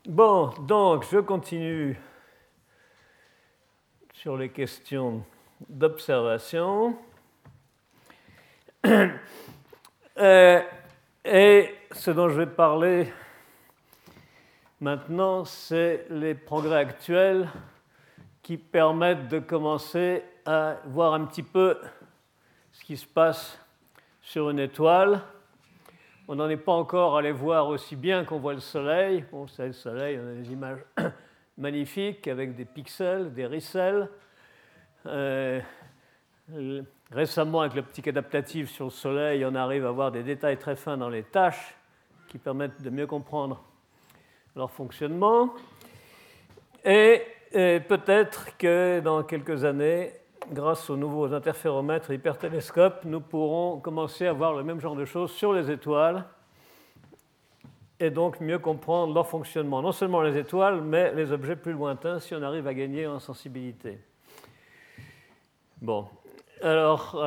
Bon, donc je continue sur les questions d'observation. Et ce dont je vais parler maintenant, c'est les progrès actuels qui permettent de commencer à voir un petit peu ce qui se passe sur une étoile. On n'en est pas encore allé voir aussi bien qu'on voit le Soleil. Bon, c'est le Soleil, on a des images magnifiques avec des pixels, des ricelles. Récemment, avec l'optique adaptative sur le Soleil, on arrive à voir des détails très fins dans les taches qui permettent de mieux comprendre leur fonctionnement. Et peut-être que dans quelques années, grâce aux nouveaux interféromètres et hypertélescopes, nous pourrons commencer à voir le même genre de choses sur les étoiles et donc mieux comprendre leur fonctionnement. Non seulement les étoiles, mais les objets plus lointains si on arrive à gagner en sensibilité. Bon, alors,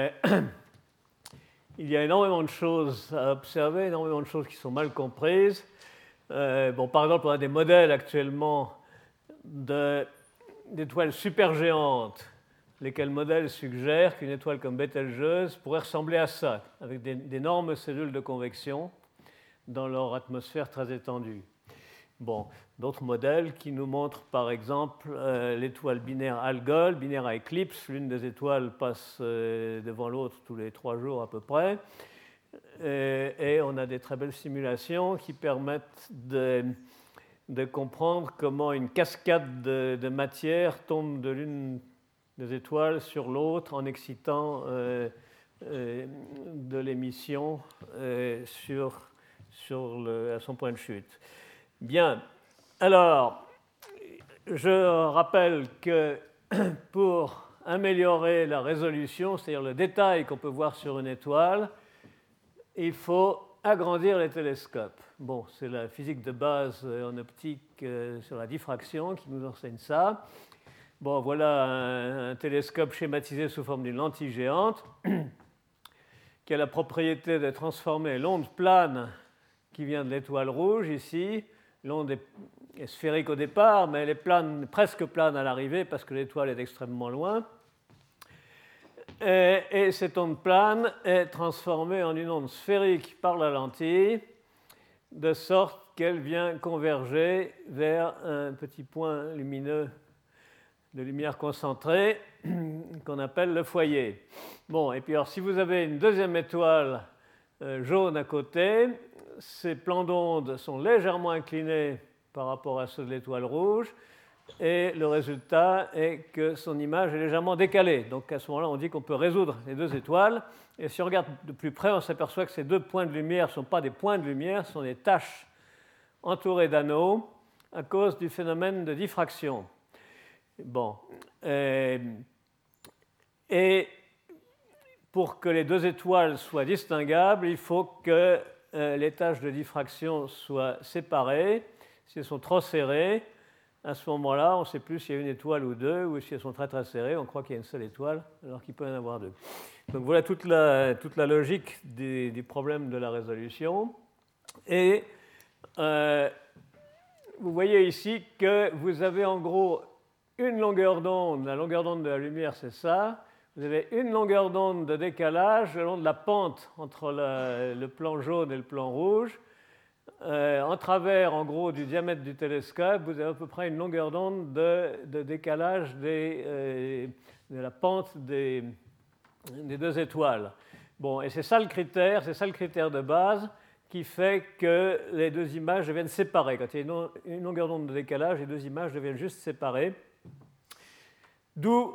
il y a énormément de choses à observer, énormément de choses qui sont mal comprises. Bon, par exemple, on a des modèles actuellement d'étoiles supergéantes, lesquels modèles suggèrent qu'une étoile comme Bételgeuse pourrait ressembler à ça, avec d'énormes cellules de convection dans leur atmosphère très étendue. Bon, d'autres modèles qui nous montrent par exemple l'étoile binaire Algol, binaire à éclipse. L'une des étoiles passe devant l'autre tous les 3 jours à peu près. Et on a des très belles simulations qui permettent de comprendre comment une cascade de matière tombe de l'une des étoiles sur l'autre en excitant de l'émission à son point de chute. Bien, alors, je rappelle que pour améliorer la résolution, c'est-à-dire le détail qu'on peut voir sur une étoile, il faut agrandir les télescopes. Bon, c'est la physique de base en optique sur la diffraction qui nous enseigne ça. Bon, voilà un télescope schématisé sous forme d'une lentille géante qui a la propriété de transformer l'onde plane qui vient de l'étoile rouge ici. L'onde est sphérique au départ, mais elle est presque plane à l'arrivée parce que l'étoile est extrêmement loin. Et cette onde plane est transformée en une onde sphérique par la lentille, de sorte qu'elle vient converger vers un petit point lumineux de lumière concentrée qu'on appelle le foyer. Bon, et puis alors, si vous avez une deuxième étoile jaune à côté, ces plans d'onde sont légèrement inclinés par rapport à ceux de l'étoile rouge, et le résultat est que son image est légèrement décalée. Donc à ce moment-là, on dit qu'on peut résoudre les deux étoiles, et si on regarde de plus près, on s'aperçoit que ces deux points de lumière ne sont pas des points de lumière, ce sont des taches entourées d'anneaux à cause du phénomène de diffraction. Bon, et pour que les deux étoiles soient distinguables, il faut que les tâches de diffraction soient séparées. Si elles sont trop serrées, à ce moment-là, on ne sait plus s'il y a une étoile ou deux, ou si elles sont très très serrées, on croit qu'il y a une seule étoile, alors qu'il peut y en avoir deux. Donc voilà toute la logique du problème de la résolution. Et vous voyez ici que vous avez en gros une longueur d'onde. La longueur d'onde de la lumière, c'est ça. Vous avez une longueur d'onde de décalage le long de la pente entre le plan jaune et le plan rouge. En travers, en gros, du diamètre du télescope, vous avez à peu près une longueur d'onde de décalage de la pente des deux étoiles. Bon, et c'est ça le critère de base qui fait que les deux images deviennent séparées. Quand il y a une longueur d'onde de décalage, les deux images deviennent juste séparées. D'où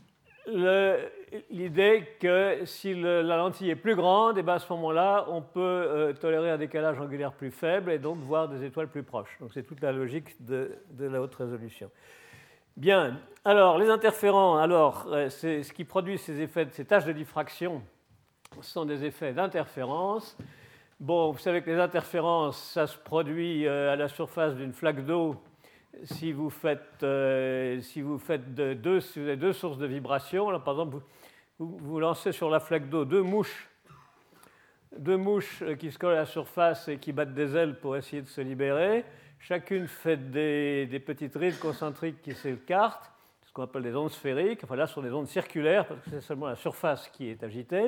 l'idée que si la lentille est plus grande, et bien à ce moment-là, on peut tolérer un décalage angulaire plus faible et donc voir des étoiles plus proches. Donc c'est toute la logique de la haute résolution. Bien, alors les interférents, c'est ce qui produit ces effets, ces tâches de diffraction, sont des effets d'interférence. Bon, vous savez que les interférences, ça se produit à la surface d'une flaque d'eau. Si vous avez deux sources de vibration, alors par exemple, vous lancez sur la flaque d'eau deux mouches qui se collent à la surface et qui battent des ailes pour essayer de se libérer. chacune fait des petites rides concentriques qui s'écartent, ce qu'on appelle des ondes sphériques. Enfin là, ce sont des ondes circulaires, parce que c'est seulement la surface qui est agitée.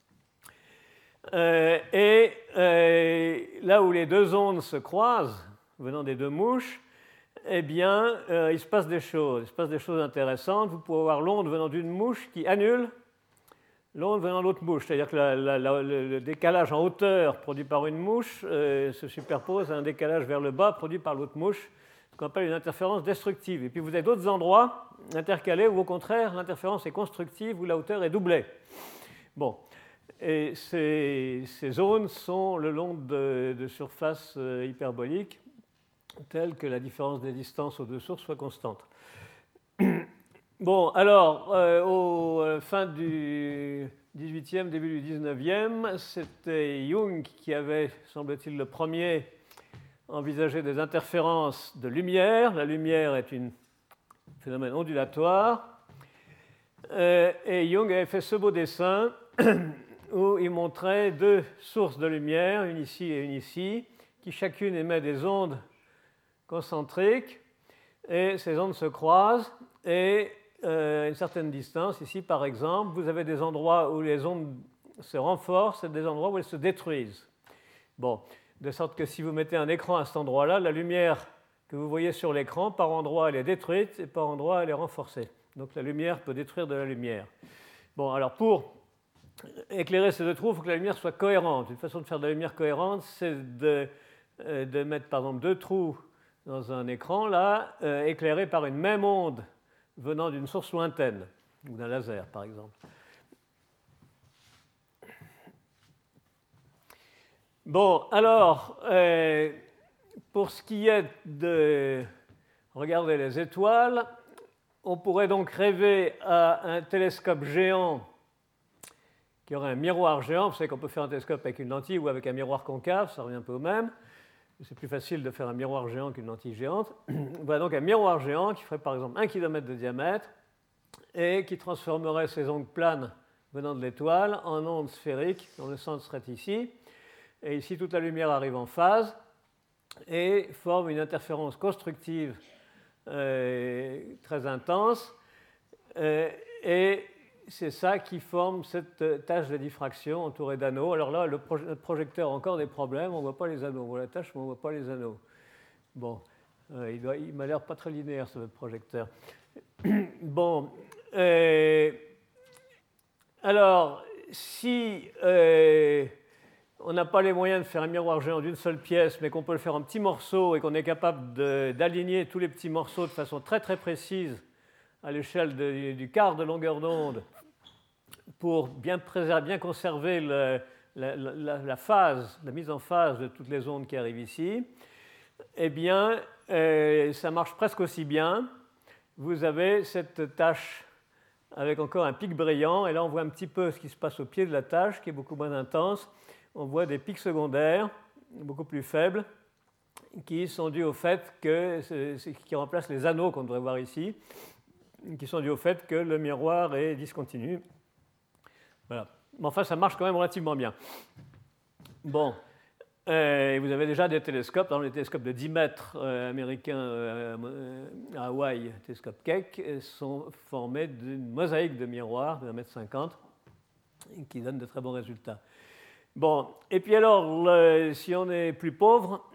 Là où les deux ondes se croisent, venant des deux mouches, eh bien, il se passe des choses. Il se passe des choses intéressantes. Vous pouvez avoir l'onde venant d'une mouche qui annule l'onde venant de l'autre mouche. C'est-à-dire que le décalage en hauteur produit par une mouche se superpose à un décalage vers le bas produit par l'autre mouche, ce qu'on appelle une interférence destructive. Et puis vous avez d'autres endroits intercalés où, au contraire, l'interférence est constructive, où la hauteur est doublée. Bon. Et ces zones sont le long de surfaces hyperboliques, telles que la différence des distances aux deux sources soit constante. Bon, alors, fin du 18e, début du 19e, c'était Jung qui avait, semble-t-il, le premier envisagé des interférences de lumière. La lumière est un phénomène ondulatoire. Et Jung avait fait ce beau dessin où il montrait deux sources de lumière, une ici et une ici, qui chacune émet des ondes concentriques, et ces ondes se croisent, et à une certaine distance, ici par exemple, vous avez des endroits où les ondes se renforcent et des endroits où elles se détruisent. Bon, de sorte que si vous mettez un écran à cet endroit-là, la lumière que vous voyez sur l'écran, par endroit elle est détruite et par endroit elle est renforcée. Donc la lumière peut détruire de la lumière. Bon, alors pour éclairer ces deux trous, il faut que la lumière soit cohérente. Une façon de faire de la lumière cohérente, c'est de mettre par exemple deux trous dans un écran, là, éclairés par une même onde venant d'une source lointaine, ou d'un laser par exemple. Bon, alors, pour ce qui est de regarder les étoiles, on pourrait donc rêver à un télescope géant qui aurait un miroir géant. Vous savez qu'on peut faire un télescope avec une lentille ou avec un miroir concave, ça revient un peu au même. C'est plus facile de faire un miroir géant qu'une lentille géante. Voilà donc un miroir géant qui ferait par exemple 1 km de diamètre et qui transformerait ces ondes planes venant de l'étoile en ondes sphériques, dont le centre serait ici. Et ici, toute la lumière arrive en phase et forme une interférence constructive très intense. Et c'est ça qui forme cette tache de diffraction entourée d'anneaux. Alors là, notre projecteur a encore des problèmes, on ne voit pas les anneaux. On voit la tache, mais on ne voit pas les anneaux. Bon, il m'a l'air pas très linéaire, ce projecteur. Bon, alors, si on n'a pas les moyens de faire un miroir géant d'une seule pièce, mais qu'on peut le faire en petits morceaux et qu'on est capable d'aligner tous les petits morceaux de façon très très précise à l'échelle du quart de longueur d'onde pour bien conserver la phase, la mise en phase de toutes les ondes qui arrivent ici, eh bien, ça marche presque aussi bien. Vous avez cette tache avec encore un pic brillant, et là on voit un petit peu ce qui se passe au pied de la tache, qui est beaucoup moins intense. On voit des pics secondaires, beaucoup plus faibles, qui sont dus au fait qui remplacent les anneaux qu'on devrait voir ici, qui sont dus au fait que le miroir est discontinu. Voilà. Mais enfin, ça marche quand même relativement bien. Bon, vous avez déjà des télescopes, dans les télescopes de 10 mètres américains à Hawaï, télescope Keck, sont formés d'une mosaïque de miroirs de 1,50 m qui donne de très bons résultats. Bon, et puis alors, si on est plus pauvre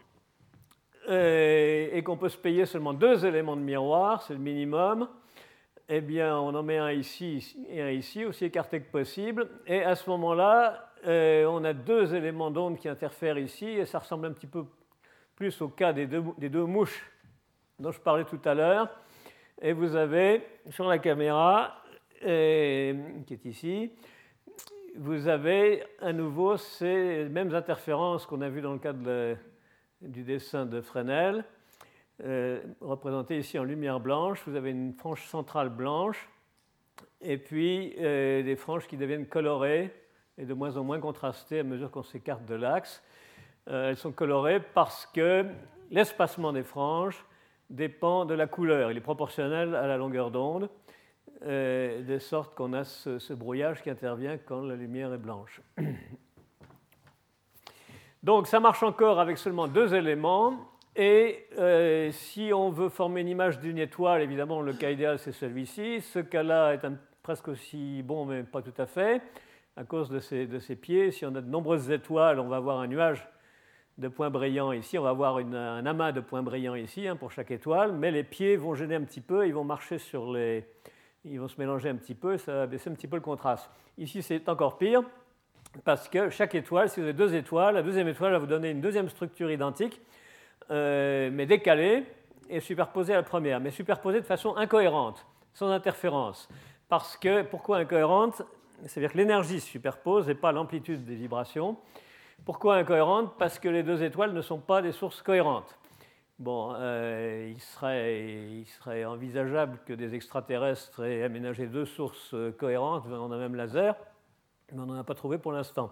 et qu'on peut se payer seulement 2 éléments de miroir, c'est le minimum, eh bien, on en met un ici et un ici, aussi écartés que possible. Et à ce moment-là, on a 2 éléments d'onde qui interfèrent ici, et ça ressemble un petit peu plus au cas des deux mouches dont je parlais tout à l'heure. Et vous avez, sur la caméra, qui est ici, vous avez à nouveau ces mêmes interférences qu'on a vues dans le cadre du dessin de Fresnel, représentées ici en lumière blanche. Vous avez une frange centrale blanche et puis des franges qui deviennent colorées et de moins en moins contrastées à mesure qu'on s'écarte de l'axe. Elles sont colorées parce que l'espacement des franges dépend de la couleur. Il est proportionnel à la longueur d'onde, de sorte qu'on a ce brouillage qui intervient quand la lumière est blanche. Donc ça marche encore avec seulement 2 éléments, Et si on veut former une image d'une étoile, évidemment, le cas idéal, c'est celui-ci. Ce cas-là est presque aussi bon, mais pas tout à fait, à cause de ses pieds. Si on a de nombreuses étoiles, on va avoir un nuage de points brillants ici. On va avoir un amas de points brillants ici, hein, pour chaque étoile. Mais les pieds vont gêner un petit peu. Ils vont marcher sur les... Ils vont se mélanger un petit peu. Ça va baisser un petit peu le contraste. Ici, c'est encore pire, parce que chaque étoile, si vous avez deux étoiles, la deuxième étoile va vous donner une deuxième structure identique, mais décalée et superposée à la première, mais superposée de façon incohérente, sans interférence. Pourquoi incohérente? C'est-à-dire que l'énergie se superpose et pas l'amplitude des vibrations. Pourquoi incohérente? Parce que les deux étoiles ne sont pas des sources cohérentes. Bon, il serait envisageable que des extraterrestres aient aménagé deux sources cohérentes venant d'un même laser, mais on n'en a pas trouvé pour l'instant.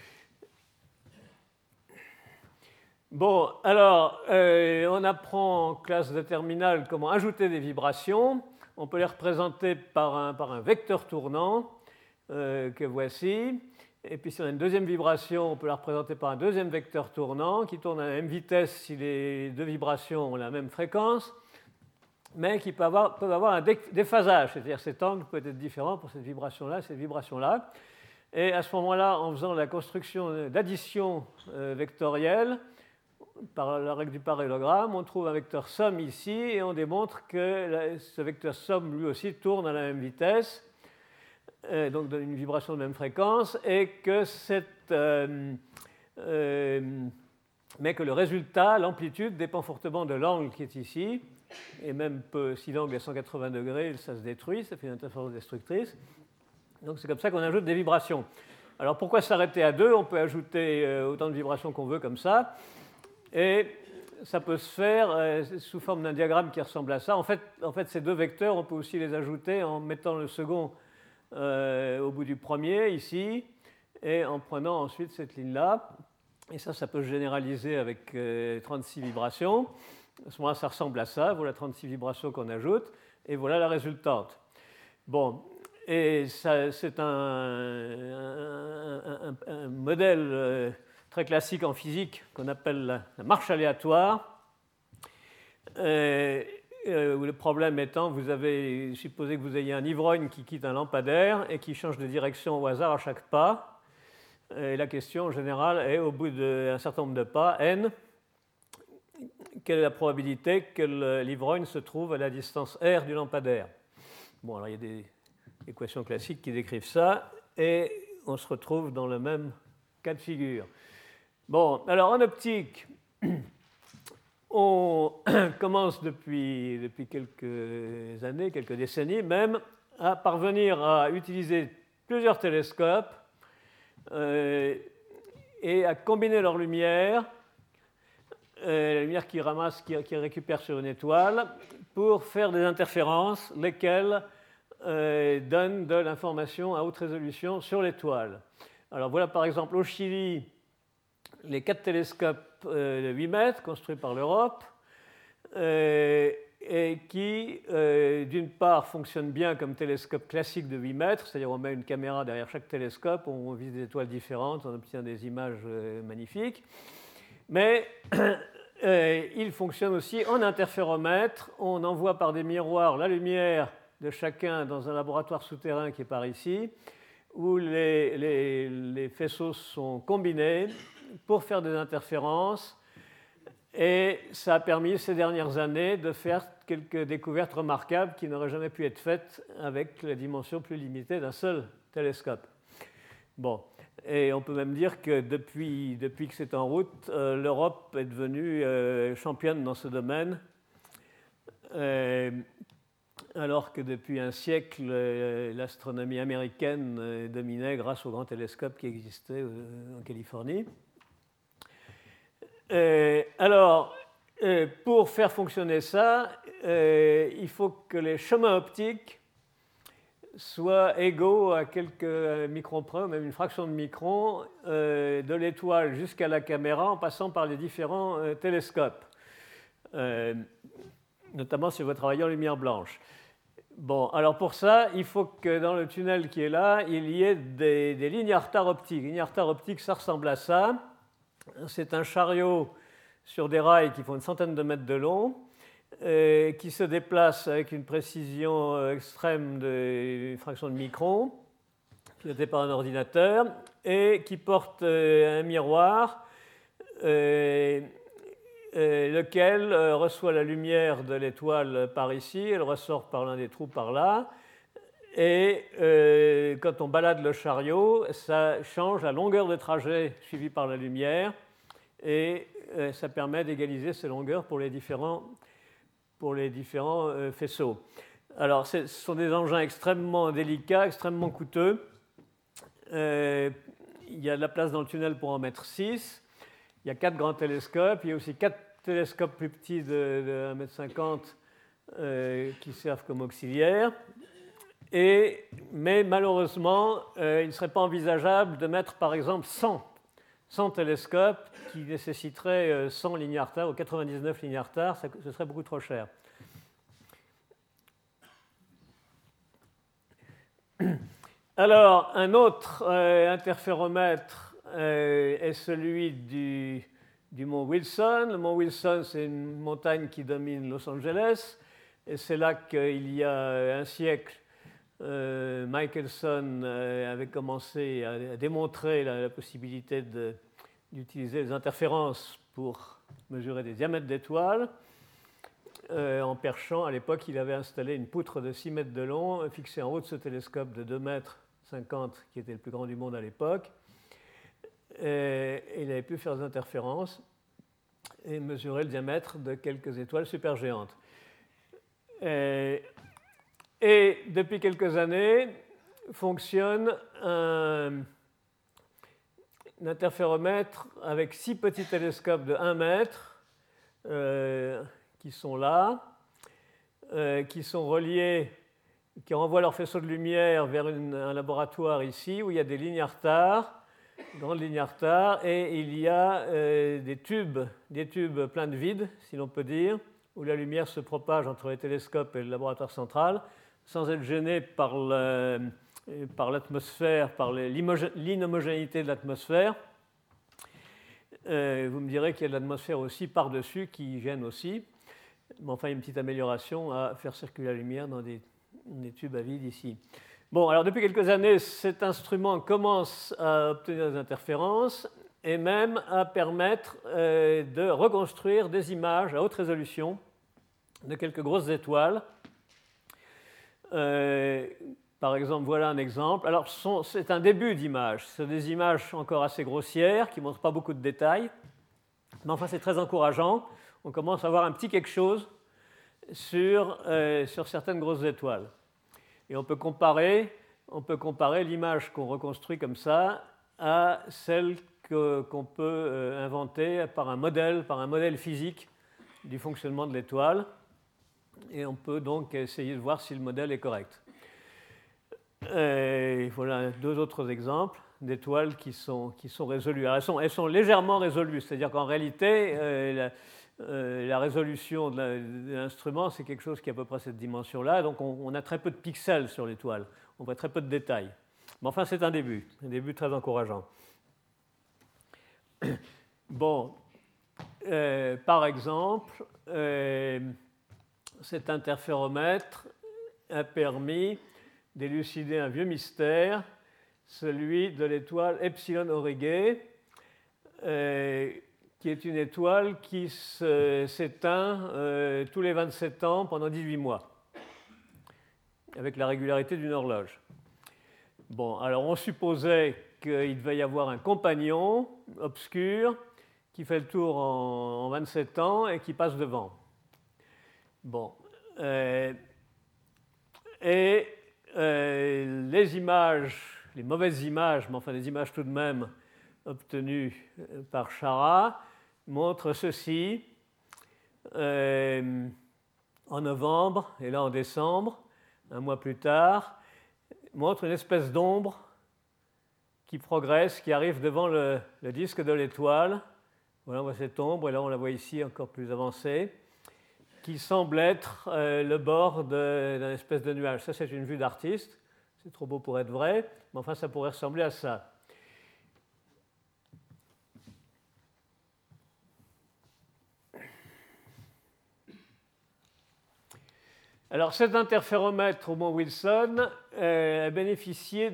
Bon, alors, on apprend en classe de terminale comment ajouter des vibrations. On peut les représenter par un vecteur tournant que voici. Et puis, si on a une deuxième vibration, on peut la représenter par un deuxième vecteur tournant qui tourne à la même vitesse si les deux vibrations ont la même fréquence, mais qui peuvent avoir un déphasage, c'est-à-dire cet angle peut être différent pour cette vibration-là et cette vibration-là. Et à ce moment-là, en faisant la construction d'addition vectorielle, par la règle du parallélogramme, on trouve un vecteur somme ici et on démontre que ce vecteur somme lui aussi tourne à la même vitesse, donc donne une vibration de même fréquence, et que mais que le résultat, l'amplitude, dépend fortement de l'angle qui est ici, et même si l'angle est 180 degrés, ça se détruit, ça fait une interférence destructrice. Donc c'est comme ça qu'on ajoute des vibrations. Alors pourquoi s'arrêter à 2? On peut ajouter autant de vibrations qu'on veut comme ça. Et ça peut se faire sous forme d'un diagramme qui ressemble à ça. En fait, ces deux vecteurs, on peut aussi les ajouter en mettant le second au bout du premier, ici, et en prenant ensuite cette ligne-là. Et ça peut se généraliser avec 36 vibrations. À ce moment-là, ça ressemble à ça. Voilà 36 vibrations qu'on ajoute, et voilà la résultante. Bon, et c'est un modèle très classique en physique qu'on appelle la marche aléatoire, où le problème étant, supposez que vous ayez un ivrogne qui quitte un lampadaire et qui change de direction au hasard à chaque pas. Et la question générale est, au bout d'un certain nombre de pas, n, quelle est la probabilité que l'ivrogne se trouve à la distance r du lampadaire? Bon, alors il y a des équations classiques qui décrivent ça, et on se retrouve dans le même cas de figure. Bon, alors en optique, on commence depuis quelques années, quelques décennies même, à parvenir à utiliser plusieurs télescopes et à combiner leur lumière, la lumière qu'ils ramassent, qu'ils récupèrent sur une étoile, pour faire des interférences, lesquelles donnent de l'information à haute résolution sur l'étoile. Alors voilà par exemple au Chili les 4 télescopes de 8 mètres construits par l'Europe et qui, d'une part, fonctionnent bien comme télescope classique de 8 mètres, c'est-à-dire on met une caméra derrière chaque télescope, on vise des étoiles différentes, on obtient des images magnifiques, mais ils fonctionnent aussi en interféromètre, on envoie par des miroirs la lumière de chacun dans un laboratoire souterrain qui est par ici, où les faisceaux sont combinés pour faire des interférences, et ça a permis ces dernières années de faire quelques découvertes remarquables qui n'auraient jamais pu être faites avec la dimension plus limitée d'un seul télescope. Bon, et on peut même dire que depuis que c'est en route, l'Europe est devenue championne dans ce domaine, alors que depuis un siècle, l'astronomie américaine dominait grâce au grand télescope qui existait en Californie. Alors, pour faire fonctionner ça, il faut que les chemins optiques soient égaux à quelques microns près, ou même une fraction de micron, de l'étoile jusqu'à la caméra en passant par les différents télescopes, notamment si vous travaillez en lumière blanche. Bon, alors pour ça, il faut que dans le tunnel qui est là, il y ait des lignes à retard optique. Les lignes à retard optique, ça ressemble à ça. C'est un chariot sur des rails qui font une centaine de mètres de long, qui se déplacent avec une précision extrême de fraction de micron, pilotée par un ordinateur, et qui portent un miroir, lequel reçoit la lumière de l'étoile par ici, elle ressort par l'un des trous par là, et quand on balade le chariot, ça change la longueur de trajet suivie par la lumière, et ça permet d'égaliser ces longueurs pour les différents faisceaux. Alors, ce sont des engins extrêmement délicats, extrêmement coûteux. Il y a de la place dans le tunnel pour en mettre 6. Il y a 4 grands télescopes. Il y a aussi 4 télescopes plus petits de 1,50 m qui servent comme auxiliaires. Mais malheureusement, il ne serait pas envisageable de mettre, par exemple, 100 télescopes qui nécessiteraient 100 Lignard-Tar ou 99 Lignard-Tar. Ce serait beaucoup trop cher. Alors, un autre interféromètre est celui du mont Wilson. Le mont Wilson, c'est une montagne qui domine Los Angeles. Et c'est là qu'il y a un siècle, Michelson avait commencé à démontrer la possibilité d'utiliser les interférences pour mesurer des diamètres d'étoiles. En perchant, à l'époque, il avait installé une poutre de 6 mètres de long, fixée en haut de ce télescope de 2,50 mètres, qui était le plus grand du monde à l'époque. Et il avait pu faire des interférences et mesurer le diamètre de quelques étoiles supergéantes. Et depuis quelques années, fonctionne un interféromètre avec 6 petits télescopes de 1 mètre qui sont là, qui sont reliés, qui renvoient leur faisceau de lumière vers un laboratoire ici où il y a des Lignard-Tar, grandes Lignard-Tar, et il y a des tubes pleins de vide, si l'on peut dire, où la lumière se propage entre les télescopes et le laboratoire central, sans être gênée par l'atmosphère, par l'inhomogénéité de l'atmosphère. Vous me direz qu'il y a de l'atmosphère aussi par-dessus qui gêne aussi. Mais enfin, il y a une petite amélioration à faire circuler la lumière dans des tubes à vide ici. Bon, alors depuis quelques années, cet instrument commence à obtenir des interférences et même à permettre de reconstruire des images à haute résolution de quelques grosses étoiles. Par exemple, voilà un exemple. Alors, c'est un début d'image. Ce sont des images encore assez grossières qui ne montrent pas beaucoup de détails. Mais enfin, c'est très encourageant. On commence à voir un petit quelque chose sur certaines grosses étoiles. Et on peut comparer l'image qu'on reconstruit comme ça à celle qu'on peut inventer par un modèle physique du fonctionnement de l'étoile. Et on peut donc essayer de voir si le modèle est correct. Et voilà 2 autres exemples d'étoiles qui sont résolues. Alors elles sont légèrement résolues, c'est-à-dire qu'en réalité, la résolution de l'instrument, c'est quelque chose qui a à peu près cette dimension-là. Donc on a très peu de pixels sur l'étoile, on voit très peu de détails. Mais enfin, c'est un début très encourageant. Bon, par exemple, cet interféromètre a permis d'élucider un vieux mystère, celui de l'étoile Epsilon Aurigae, qui est une étoile qui s'éteint tous les 27 ans pendant 18 mois, avec la régularité d'une horloge. Bon, alors on supposait qu'il devait y avoir un compagnon obscur qui fait le tour en 27 ans et qui passe devant. Bon, les images, les mauvaises images, mais enfin des images tout de même obtenues par Schara, montrent ceci en novembre et là en décembre, un mois plus tard, montre une espèce d'ombre qui progresse, qui arrive devant le disque de l'étoile. Voilà, on voit cette ombre, et là on la voit ici encore plus avancée, qui semble être le bord d'un espèce de nuage. Ça, c'est une vue d'artiste, c'est trop beau pour être vrai, mais enfin ça pourrait ressembler à ça. Alors cet interféromètre au mont Wilson a bénéficié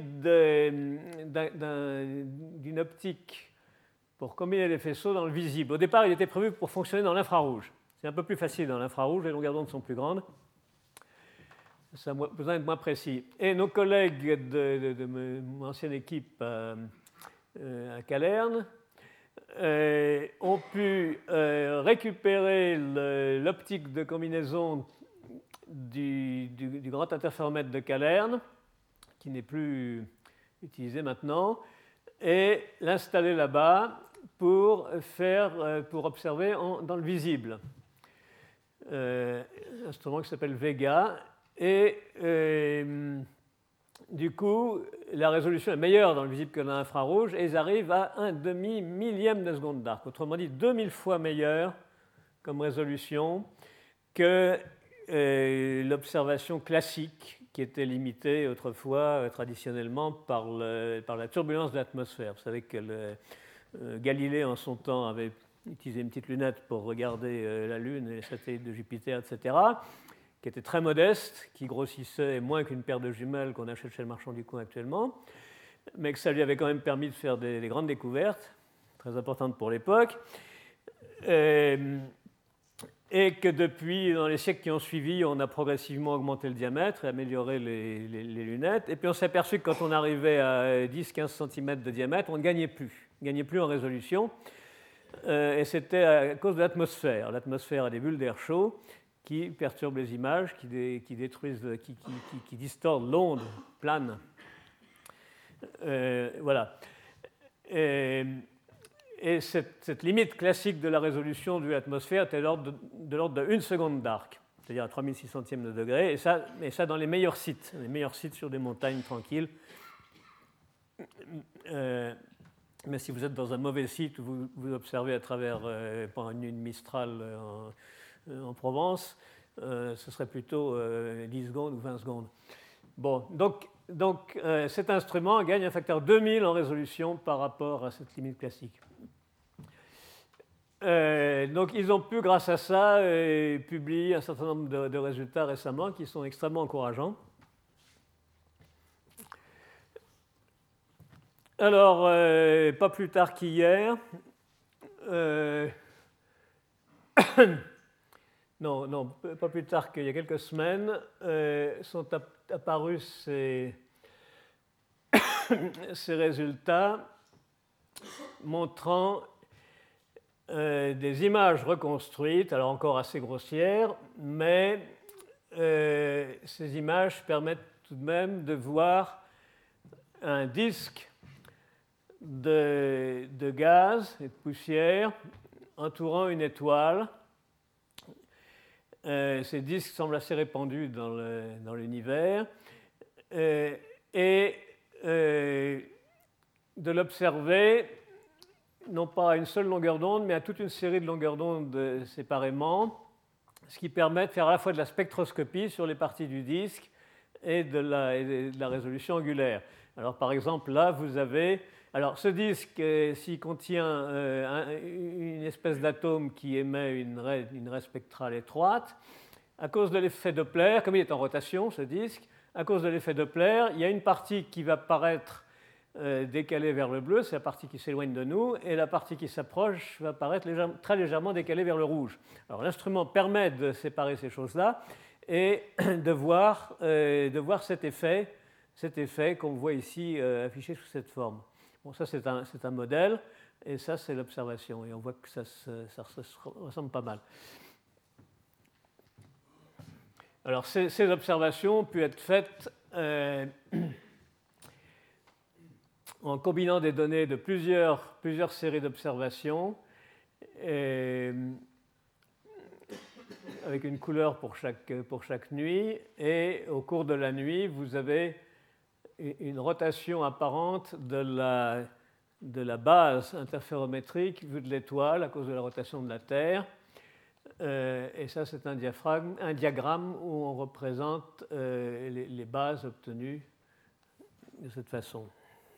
d'une optique pour combiner les faisceaux dans le visible. Au départ, il était prévu pour fonctionner dans l'infrarouge. C'est un peu plus facile dans l'infrarouge, les longueurs d'onde sont plus grandes. Ça a besoin d'être moins précis. Et nos collègues de mon ancienne équipe à Calerne ont pu récupérer l'optique de combinaison du grand interféromètre de Calerne, qui n'est plus utilisé maintenant, et l'installer là-bas pour observer dans le visible. Un instrument qui s'appelle Vega. Et du coup, la résolution est meilleure dans le visible que dans l'infrarouge, et ils arrivent à 1/2 millième de seconde d'arc. Autrement dit, 2000 fois meilleure comme résolution que l'observation classique qui était limitée autrefois traditionnellement par la turbulence de l'atmosphère. Vous savez que Galilée, en son temps, avait utilisé une petite lunette pour regarder la Lune et les satellites de Jupiter, etc., qui était très modeste, qui grossissait moins qu'une paire de jumelles qu'on achète chez le marchand du coin actuellement, mais que ça lui avait quand même permis de faire des grandes découvertes, très importantes pour l'époque, et que depuis, dans les siècles qui ont suivi, on a progressivement augmenté le diamètre et amélioré les lunettes, et puis on s'est aperçu que quand on arrivait à 10-15 cm de diamètre, on ne gagnait plus en résolution, et c'était à cause de l'atmosphère. L'atmosphère a des bulles d'air chaud qui perturbent les images, qui détruisent, qui distordent l'onde plane. Voilà. Et cette limite classique de la résolution de l'atmosphère était de l'ordre de 1 seconde d'arc, c'est-à-dire à 3600e de degré, et ça dans les meilleurs sites sur des montagnes tranquilles. Mais si vous êtes dans un mauvais site, vous observez à travers pendant une nuit de Mistral en Provence, ce serait plutôt 10 secondes ou 20 secondes. Bon, donc cet instrument gagne un facteur 2000 en résolution par rapport à cette limite classique. Donc ils ont pu, grâce à ça, publier un certain nombre de résultats récemment qui sont extrêmement encourageants. Alors, pas plus tard qu'hier, non, pas plus tard qu'il y a quelques semaines, sont apparus ces résultats montrant des images reconstruites, alors encore assez grossières, mais ces images permettent tout de même de voir un disque de gaz et de poussière entourant une étoile. Ces disques semblent assez répandus dans l'univers, et de l'observer non pas à une seule longueur d'onde, mais à toute une série de longueurs d'onde séparément, ce qui permet de faire à la fois de la spectroscopie sur les parties du disque et de la résolution angulaire. Alors par exemple, là, vous avez... Alors ce disque, s'il contient une espèce d'atome qui émet une raie spectrale étroite, à cause de l'effet Doppler, comme il est en rotation, ce disque, à cause de l'effet Doppler, il y a une partie qui va paraître décalée vers le bleu, c'est la partie qui s'éloigne de nous, et la partie qui s'approche va paraître très légèrement décalée vers le rouge. Alors l'instrument permet de séparer ces choses-là et de voir cet effet qu'on voit ici affiché sous cette forme. Bon, ça c'est un modèle, et ça c'est l'observation, et on voit que ça ressemble pas mal. Alors ces observations ont pu être faites en combinant des données de plusieurs séries d'observations, avec une couleur pour chaque nuit, et au cours de la nuit, vous avez une rotation apparente de la base interférométrique vue de l'étoile à cause de la rotation de la Terre. Et ça, c'est un diagramme où on représente les bases obtenues de cette façon.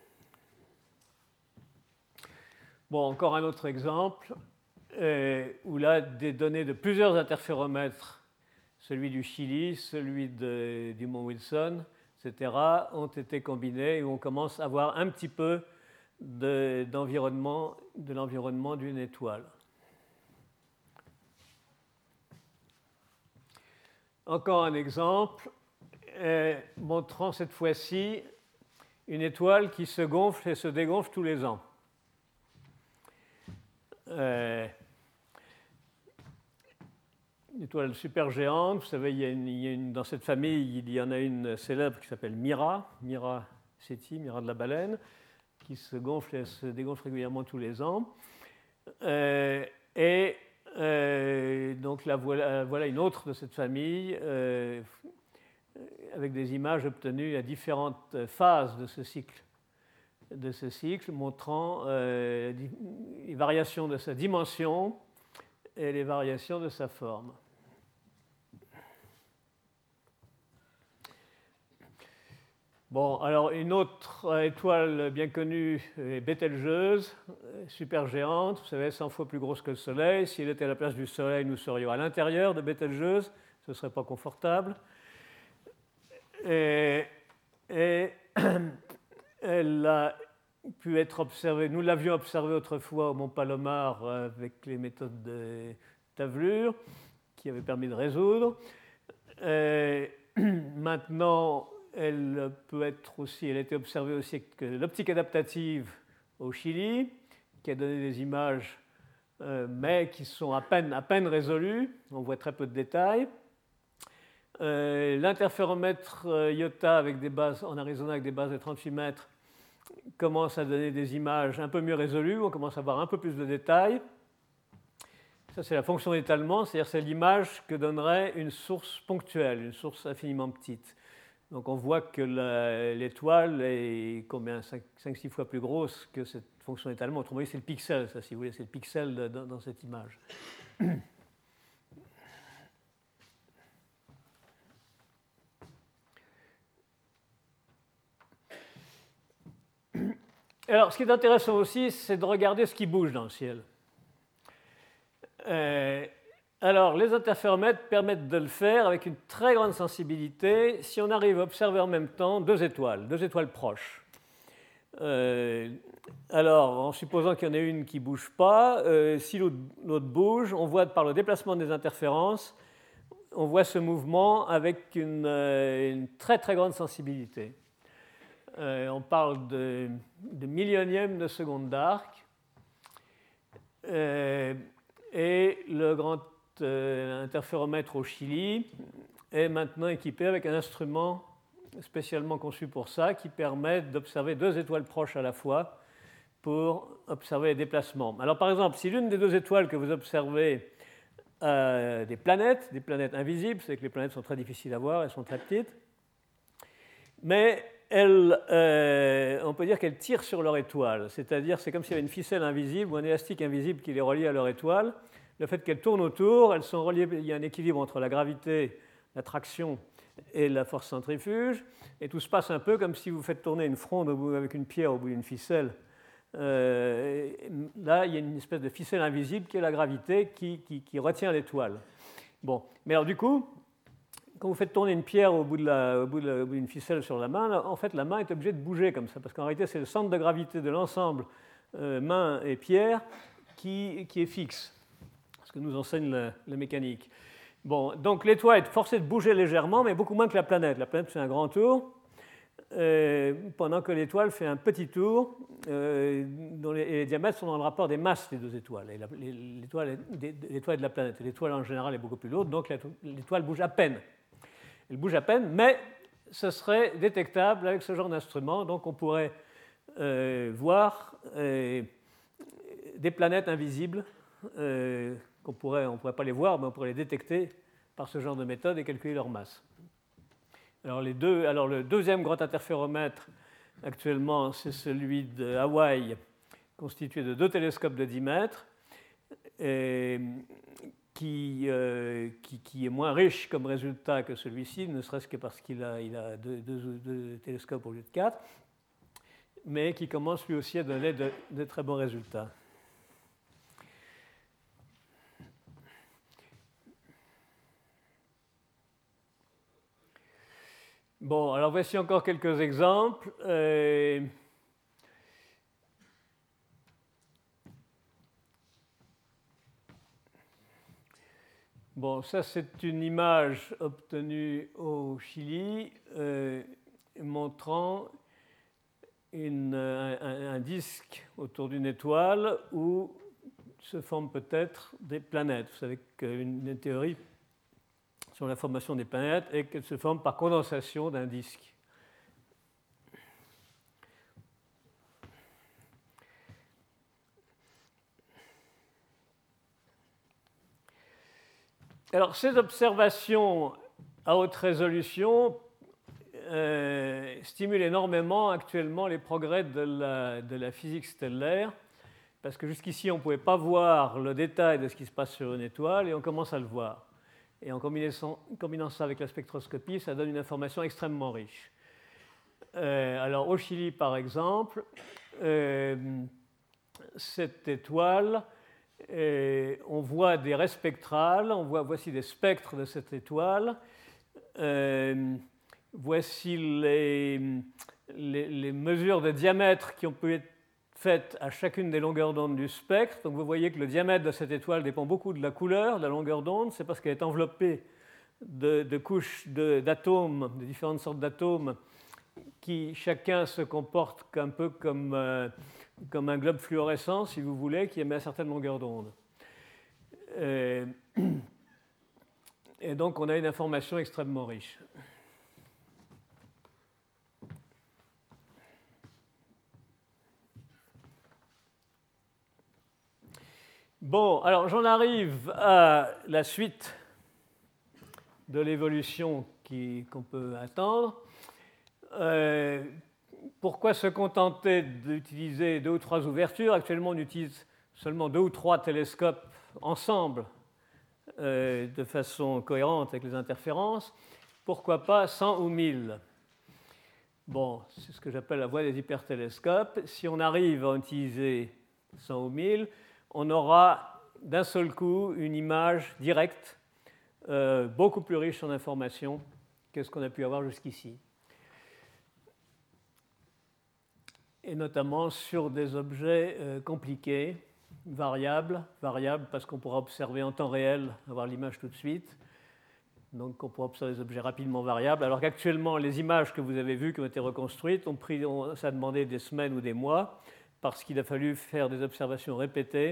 Bon, encore un autre exemple, où là, des données de plusieurs interféromètres celui du Chili, celui du mont Wilson, etc., ont été combinés et on commence à voir un petit peu de l'environnement d'une étoile. Encore un exemple montrant cette fois-ci une étoile qui se gonfle et se dégonfle tous les ans. Une étoile supergéante, vous savez, dans cette famille, il y en a une célèbre qui s'appelle Mira Ceti, Mira de la baleine, qui se gonfle et se dégonfle régulièrement tous les ans. Donc là, voilà une autre de cette famille, avec des images obtenues à différentes phases de ce cycle, montrant les variations de sa dimension et les variations de sa forme. Bon, alors une autre étoile bien connue est Bételgeuse, supergéante, vous savez, 100 fois plus grosse que le Soleil. Si elle était à la place du Soleil, nous serions à l'intérieur de Bételgeuse, ce ne serait pas confortable. Et elle a pu être observée, nous l'avions observée autrefois au Mont Palomar avec les méthodes de tavelure qui avaient permis de résoudre. Maintenant, elle a été observée aussi avec l'optique adaptative au Chili, qui a donné des images, mais qui sont à peine résolues. On voit très peu de détails. L'interféromètre IOTA avec des bases en Arizona avec des bases de 38 mètres commence à donner des images un peu mieux résolues. On commence à avoir un peu plus de détails. Ça, c'est la fonction d'étalement, c'est-à-dire c'est l'image que donnerait une source ponctuelle, une source infiniment petite. Donc on voit que l'étoile est 5-6 fois plus grosse que cette fonction d'étalement. Autrement dit, c'est le pixel, ça, si vous voulez, c'est le pixel dans cette image. Alors, ce qui est intéressant aussi, c'est de regarder ce qui bouge dans le ciel. Alors, les interféromètres permettent de le faire avec une très grande sensibilité si on arrive à observer en même temps deux étoiles proches. Alors, en supposant qu'il y en ait une qui ne bouge pas, si l'autre bouge, on voit par le déplacement des interférences, on voit ce mouvement avec une très très grande sensibilité. On parle de millionièmes de seconde d'arc. Et le grand interféromètre au Chili est maintenant équipé avec un instrument spécialement conçu pour ça, qui permet d'observer deux étoiles proches à la fois pour observer les déplacements. Alors par exemple, si l'une des deux étoiles que vous observez a des planètes invisibles, c'est que les planètes sont très difficiles à voir, elles sont très petites, mais on peut dire qu'elles tirent sur leur étoile, c'est-à-dire c'est comme s'il y avait une ficelle invisible ou un élastique invisible qui les relie à leur étoile. Le fait qu'elles tournent autour, elles sont reliées, il y a un équilibre entre la gravité, la traction et la force centrifuge, et tout se passe un peu comme si vous faites tourner une fronde avec une pierre au bout d'une ficelle. Là, il y a une espèce de ficelle invisible qui est la gravité qui retient l'étoile. Bon, mais alors du coup, quand vous faites tourner une pierre au bout d'une ficelle sur la main, en fait, la main est obligée de bouger comme ça, parce qu'en réalité, c'est le centre de gravité de l'ensemble main et pierre qui est fixe, ce que nous enseigne la mécanique. Bon, donc l'étoile est forcée de bouger légèrement, mais beaucoup moins que la planète. La planète fait un grand tour, pendant que l'étoile fait un petit tour, dont les diamètres sont dans le rapport des masses des deux étoiles. L'étoile est de la planète. L'étoile en général est beaucoup plus lourde, donc l'étoile bouge à peine. Elle bouge à peine, mais ce serait détectable avec ce genre d'instrument. Donc on pourrait voir des planètes invisibles on ne pourrait pas les voir, mais on pourrait les détecter par ce genre de méthode et calculer leur masse. Alors le deuxième grand interféromètre actuellement, c'est celui de Hawaï, constitué de deux télescopes de 10 mètres, qui est moins riche comme résultat que celui-ci, ne serait-ce que parce qu'il a deux télescopes au lieu de 4, mais qui commence lui aussi à donner de très bons résultats. Bon, alors voici encore quelques exemples. Bon, ça c'est une image obtenue au Chili montrant un disque autour d'une étoile où se forment peut-être des planètes. Vous savez qu'une des théories sur la formation des planètes est qu'elles se forment par condensation d'un disque. Alors, ces observations à haute résolution stimulent énormément actuellement les progrès de la physique stellaire, parce que jusqu'ici, on ne pouvait pas voir le détail de ce qui se passe sur une étoile, et on commence à le voir. Et en combinant ça avec la spectroscopie, ça donne une information extrêmement riche. Alors, au Chili, par exemple, cette étoile, on voit des raies spectrales, voici des spectres de cette étoile. Voici les mesures de diamètre qui ont pu être faites à chacune des longueurs d'onde du spectre. Donc vous voyez que le diamètre de cette étoile dépend beaucoup de la couleur, de la longueur d'onde. C'est parce qu'elle est enveloppée de couches d'atomes, de différentes sortes d'atomes, qui chacun se comporte un peu comme un globe fluorescent, si vous voulez, qui émet à certaines longueurs d'onde. Et donc on a une information extrêmement riche. Bon, alors j'en arrive à la suite de l'évolution qu'on peut attendre. Pourquoi se contenter d'utiliser 2 ou 3 ouvertures? Actuellement, on utilise seulement 2 ou 3 télescopes ensemble de façon cohérente avec les interférences. Pourquoi pas 100 ou 1000? Bon, c'est ce que j'appelle la voie des hypertélescopes. Si on arrive à utiliser 100 ou 1000, on aura d'un seul coup une image directe, beaucoup plus riche en informations que ce qu'on a pu avoir jusqu'ici. Et notamment sur des objets compliqués, variables parce qu'on pourra observer en temps réel, avoir l'image tout de suite. Donc on pourra observer des objets rapidement variables, alors qu'actuellement, les images que vous avez vues, qui ont été reconstruites, ça a demandé des semaines ou des mois, parce qu'il a fallu faire des observations répétées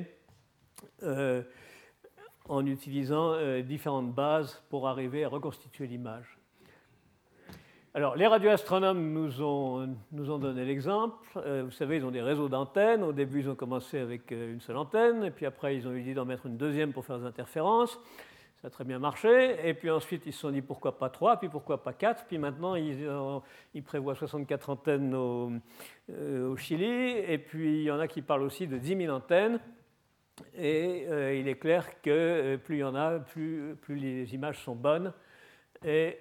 en utilisant différentes bases pour arriver à reconstituer l'image. Alors, les radioastronomes nous ont donné l'exemple. Vous savez, ils ont des réseaux d'antennes. Au début, ils ont commencé avec une seule antenne, et puis après, ils ont eu l'idée d'en mettre une deuxième pour faire des interférences. Ça a très bien marché. Et puis ensuite, ils se sont dit pourquoi pas 3, puis pourquoi pas 4. Puis maintenant, ils prévoient 64 antennes au Chili. Et puis, il y en a qui parlent aussi de 10 000 antennes. Et il est clair que plus il y en a, plus les images sont bonnes. Et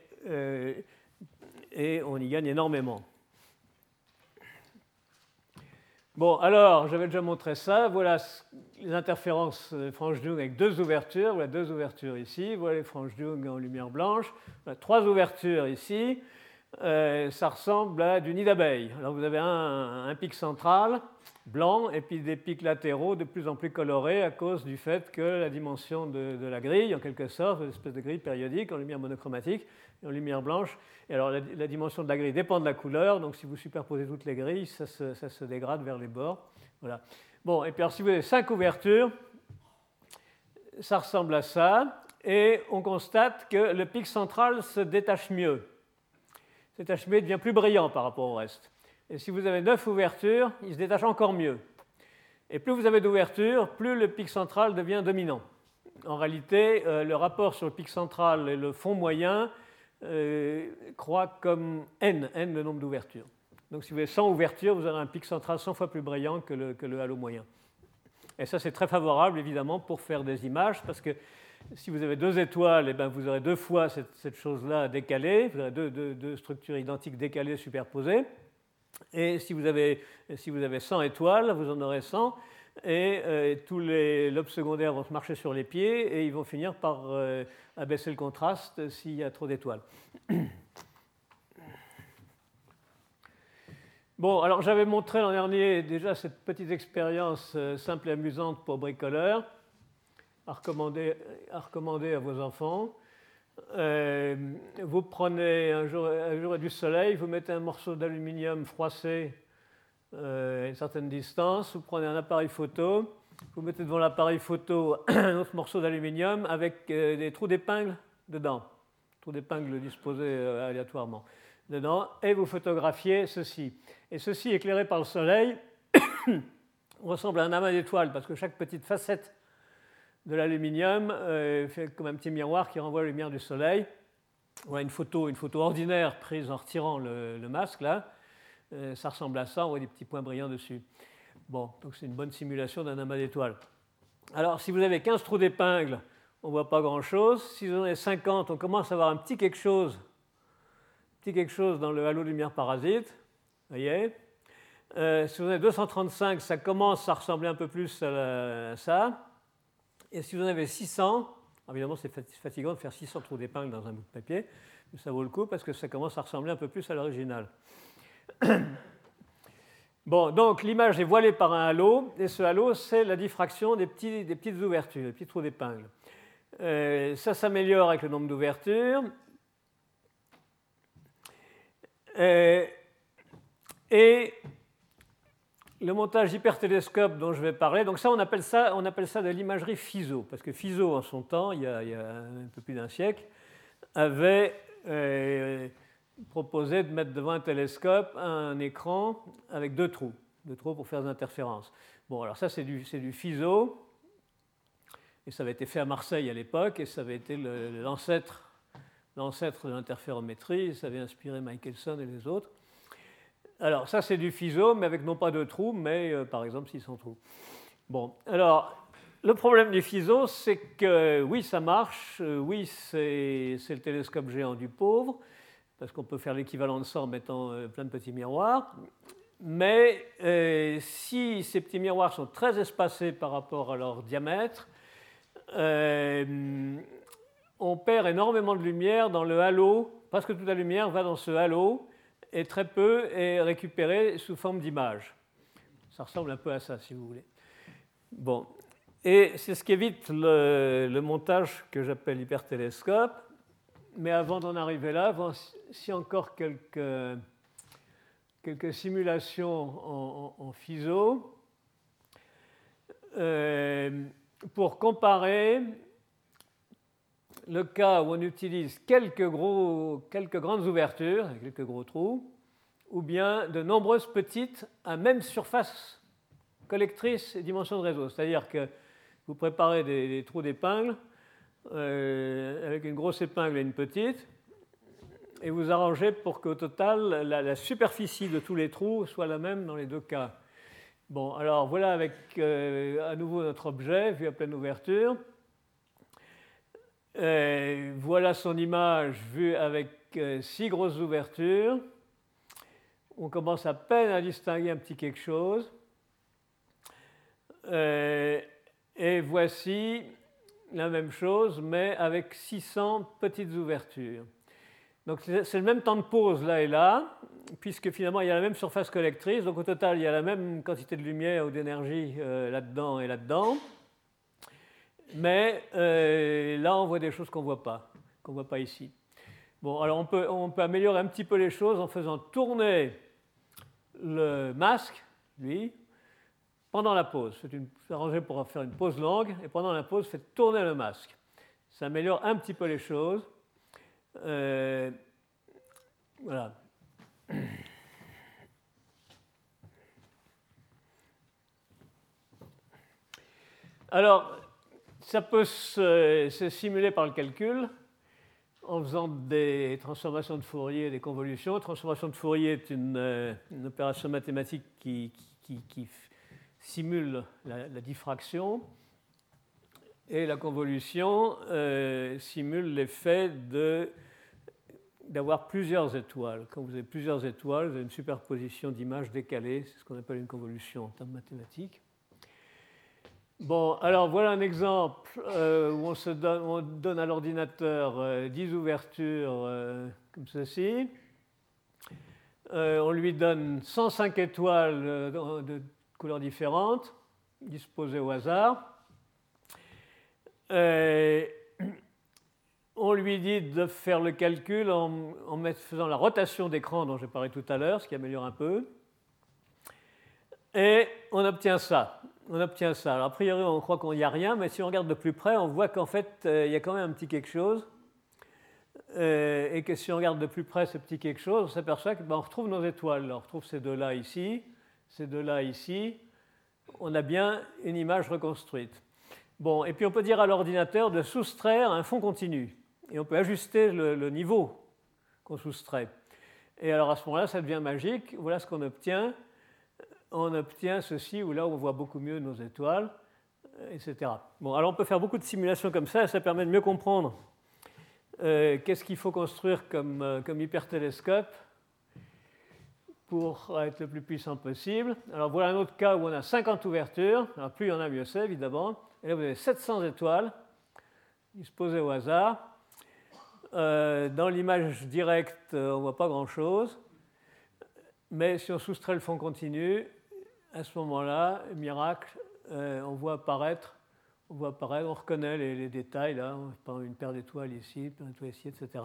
on y gagne énormément. Bon, alors, j'avais déjà montré ça. Voilà les interférences French-Young avec 2 ouvertures. Voilà 2 ouvertures ici. Voilà les French-Young en lumière blanche. Voilà 3 ouvertures ici. Ça ressemble à du nid d'abeille. Alors, vous avez un pic central blanc et puis des pics latéraux de plus en plus colorés à cause du fait que la dimension de la grille, en quelque sorte, une espèce de grille périodique en lumière monochromatique et en lumière blanche. Et alors la dimension de la grille dépend de la couleur, donc si vous superposez toutes les grilles, ça se dégrade vers les bords. Voilà. Bon, et puis alors, si vous avez 5 ouvertures, ça ressemble à ça, et on constate que le pic central se détache mieux. Se détache mieux, devient plus brillant par rapport au reste. Et si vous avez 9 ouvertures, il se détache encore mieux. Et plus vous avez d'ouvertures, plus le pic central devient dominant. En réalité, le rapport sur le pic central et le fond moyen croît comme n le nombre d'ouvertures. Donc si vous avez 100 ouvertures, vous aurez un pic central 100 fois plus brillant que le halo moyen. Et ça, c'est très favorable, évidemment, pour faire des images, parce que si vous avez 2 étoiles, eh bien, vous aurez 2 fois cette chose-là décalée, vous aurez deux structures identiques décalées superposées. Et si vous avez 100 étoiles, vous en aurez 100, et tous les lobes secondaires vont se marcher sur les pieds, et ils vont finir par abaisser le contraste s'il y a trop d'étoiles. Bon, alors j'avais montré l'an dernier déjà cette petite expérience simple et amusante pour bricoleurs, à recommander à vos enfants. Vous prenez un jour du soleil, vous mettez un morceau d'aluminium froissé à une certaine distance, vous prenez un appareil photo, vous mettez devant l'appareil photo un autre morceau d'aluminium avec des trous d'épingle dedans, trous d'épingle disposés aléatoirement dedans, et vous photographiez ceci. Et ceci, éclairé par le soleil, ressemble à un amas d'étoiles, parce que chaque petite facette de l'aluminium fait comme un petit miroir qui renvoie la lumière du soleil. Voilà une photo ordinaire prise en retirant le masque, là. Ça ressemble à ça, on voit des petits points brillants dessus. Bon, donc c'est une bonne simulation d'un amas d'étoiles. Alors, si vous avez 15 trous d'épingle, on ne voit pas grand-chose. Si vous en avez 50, on commence à avoir un petit quelque chose dans le halo de lumière parasite. Vous voyez, si vous en avez 235, ça commence à ressembler un peu plus à ça. Et si vous en avez 600, évidemment c'est fatigant de faire 600 trous d'épingle dans un bout de papier, mais ça vaut le coup parce que ça commence à ressembler un peu plus à l'original. Bon, donc l'image est voilée par un halo, et ce halo, c'est la diffraction des petites ouvertures, des petits trous d'épingle. Ça s'améliore avec le nombre d'ouvertures. Et le montage hypertélescope dont je vais parler, donc ça on appelle ça de l'imagerie FISO, parce que FISO en son temps, il y a un peu plus d'un siècle, avait proposé de mettre devant un télescope un écran avec deux trous pour faire des interférences. Bon, alors ça c'est du FISO, et ça avait été fait à Marseille à l'époque, et ça avait été l'ancêtre de l'interférométrie, ça avait inspiré Michelson et les autres. Alors ça c'est du FISO, mais avec non pas deux trous, mais par exemple 600 trous. Bon, alors le problème du FISO, c'est que oui ça marche, oui c'est le télescope géant du pauvre, parce qu'on peut faire l'équivalent de ça en mettant plein de petits miroirs, mais si ces petits miroirs sont très espacés par rapport à leur diamètre, on perd énormément de lumière dans le halo, parce que toute la lumière va dans ce halo, et très peu est récupéré sous forme d'image. Ça ressemble un peu à ça, si vous voulez. Bon, et c'est ce qui évite le montage que j'appelle hypertélescope. Mais avant d'en arriver là, voici encore quelques simulations en FISO pour comparer le cas où on utilise quelques grandes ouvertures, quelques gros trous, ou bien de nombreuses petites à même surface collectrice et dimension de réseau. C'est-à-dire que vous préparez des trous d'épingle avec une grosse épingle et une petite, et vous arrangez pour qu'au total, la superficie de tous les trous soit la même dans les deux cas. Bon, alors voilà avec à nouveau notre objet vu à pleine ouverture. Voilà son image vue avec 6 grosses ouvertures. On commence à peine à distinguer un petit quelque chose. Et voici la même chose, mais avec 600 petites ouvertures. Donc c'est le même temps de pause là et là, puisque finalement il y a la même surface collectrice. Donc au total, il y a la même quantité de lumière ou d'énergie là-dedans et là-dedans. Mais là, on voit des choses qu'on ne voit pas ici. Bon, alors on peut améliorer un petit peu les choses en faisant tourner le masque, lui, pendant la pause. C'est arrangé pour faire une pause longue, et pendant la pause, faites tourner le masque. Ça améliore un petit peu les choses. Voilà. Alors, ça peut se simuler par le calcul en faisant des transformations de Fourier, des convolutions. Transformation de Fourier est une opération mathématique qui simule la diffraction, et la convolution simule l'effet d'avoir plusieurs étoiles. Quand vous avez plusieurs étoiles, vous avez une superposition d'images décalées, c'est ce qu'on appelle une convolution en termes mathématiques. Bon, alors voilà un exemple où on donne à l'ordinateur 10 ouvertures comme ceci. On lui donne 105 étoiles de couleurs différentes, disposées au hasard. On lui dit de faire le calcul en faisant la rotation d'écran dont j'ai parlé tout à l'heure, ce qui améliore un peu. Et on obtient ça. Alors, a priori, on croit qu'il n'y a rien, mais si on regarde de plus près, on voit qu'en fait, il y a quand même un petit quelque chose. Et que si on regarde de plus près ce petit quelque chose, on s'aperçoit qu'on retrouve nos étoiles. On retrouve ces deux-là ici, ces deux-là ici. On a bien une image reconstruite. Bon, et puis on peut dire à l'ordinateur de soustraire un fond continu. Et on peut ajuster le niveau qu'on soustrait. Et alors à ce moment-là, ça devient magique. Voilà ce qu'on obtient. On obtient ceci, où là on voit beaucoup mieux nos étoiles, etc. Bon, alors on peut faire beaucoup de simulations comme ça, et ça permet de mieux comprendre qu'est-ce qu'il faut construire comme hypertélescope pour être le plus puissant possible. Alors voilà un autre cas où on a 50 ouvertures. Alors plus il y en a, mieux c'est, évidemment. Et là, vous avez 700 étoiles disposées au hasard. Dans l'image directe, on ne voit pas grand-chose. Mais si on soustrait le fond continu, à ce moment-là, miracle, on reconnaît les détails, là, une paire d'étoiles ici, une paire d'étoiles ici, etc.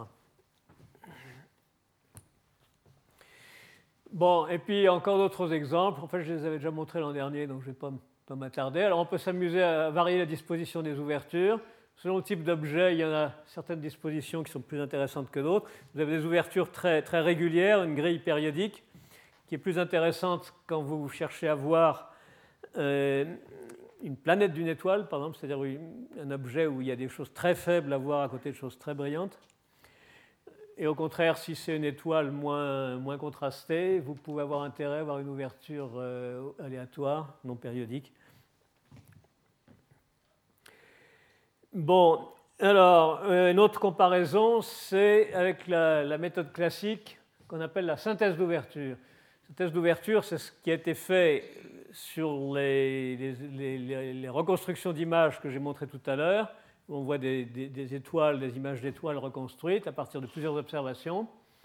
Bon, et puis encore d'autres exemples. En fait, je les avais déjà montrés l'an dernier, donc je ne vais pas m'attarder. Alors, on peut s'amuser à varier la disposition des ouvertures. Selon le type d'objet, il y en a certaines dispositions qui sont plus intéressantes que d'autres. Vous avez des ouvertures très, très régulières, une grille périodique, qui est plus intéressante quand vous cherchez à voir une planète d'une étoile, par exemple, c'est-à-dire un objet où il y a des choses très faibles à voir à côté de choses très brillantes. Et au contraire, si c'est une étoile moins contrastée, vous pouvez avoir intérêt à avoir une ouverture aléatoire, non périodique. Bon, alors, une autre comparaison, c'est avec la méthode classique qu'on appelle la synthèse d'ouverture. La synthèse d'ouverture, c'est ce qui a été fait sur les reconstructions d'images que j'ai montrées tout à l'heure. On voit des étoiles, des images d'étoiles reconstruites à partir de plusieurs observations,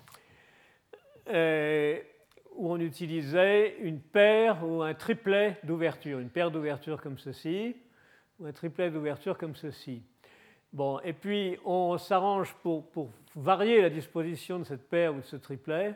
où on utilisait une paire ou un triplet d'ouvertures, une paire d'ouvertures comme ceci, ou un triplet d'ouvertures comme ceci. Bon, et puis on s'arrange pour varier la disposition de cette paire ou de ce triplet,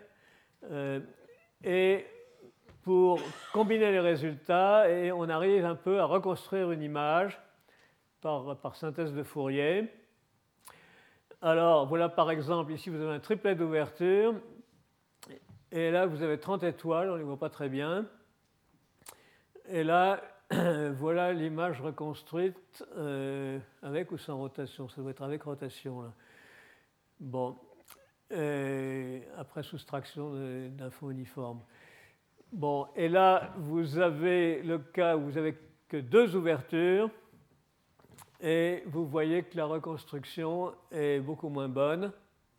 et pour combiner les résultats, et on arrive un peu à reconstruire une image par synthèse de Fourier. Alors, voilà par exemple, ici vous avez un triplet d'ouverture, et là vous avez 30 étoiles, on ne les voit pas très bien. Et là, voilà l'image reconstruite avec ou sans rotation. Ça doit être avec rotation, là. Bon, après soustraction d'un fond uniforme. Bon, et là, vous avez le cas où vous n'avez que deux ouvertures, et vous voyez que la reconstruction est beaucoup moins bonne.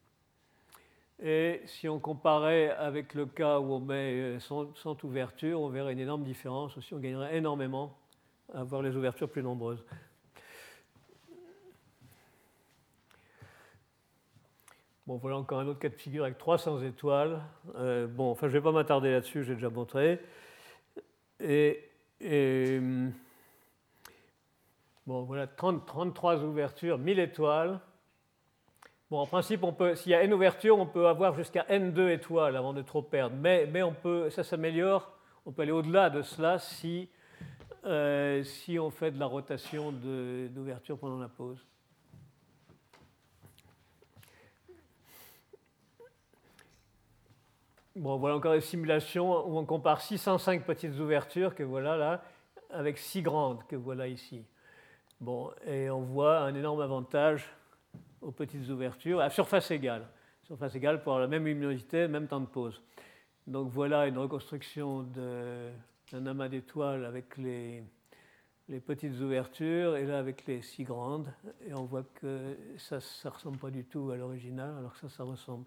Et si on comparait avec le cas où on met sans ouverture, on verrait une énorme différence. Aussi, on gagnerait énormément à avoir les ouvertures plus nombreuses. Bon, voilà encore un autre cas de figure avec 300 étoiles. Bon, enfin, je ne vais pas m'attarder là-dessus, j'ai déjà montré. Bon, voilà, 33 ouvertures, 1000 étoiles. Bon, en principe, s'il y a n ouvertures, on peut avoir jusqu'à n2 étoiles avant de trop perdre. Mais ça s'améliore. On peut aller au-delà de cela si on fait de la rotation d'ouverture pendant la pause. Bon, voilà encore des simulations où on compare 605 petites ouvertures que voilà là avec 6 grandes que voilà ici. Bon, et on voit un énorme avantage aux petites ouvertures à surface égale. Surface égale pour avoir la même luminosité, le même temps de pause. Donc voilà une reconstruction d'un amas d'étoiles avec les petites ouvertures et là avec les 6 grandes. Et on voit que ça ne ressemble pas du tout à l'original, alors que ça ressemble.